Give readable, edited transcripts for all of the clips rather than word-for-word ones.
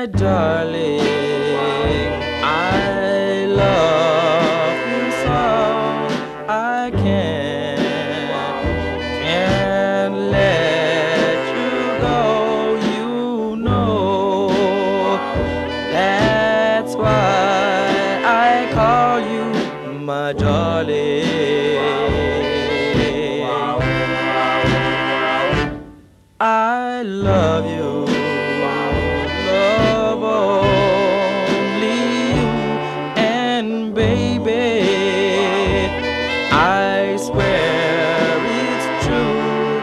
darling, I love you so. I can't let you go. You know that's why I call you my darling. I love you, love only you, and baby, I swear it's true.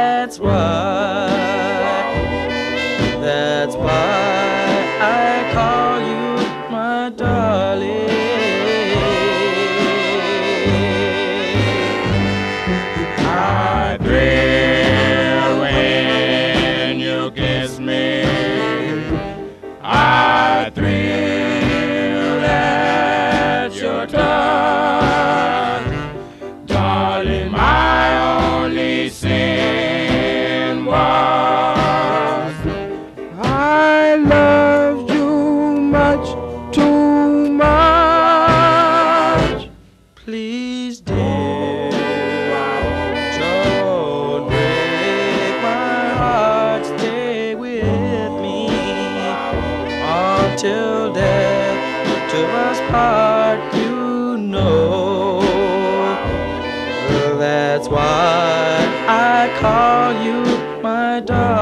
That's why I call you my darling. I thrill when you kiss me. I thrill at your touch. Darling, my only sin was I loved you much too much. Please, dear, don't break my heart. Stay with me until death do us part. You know that's why I call you my darling.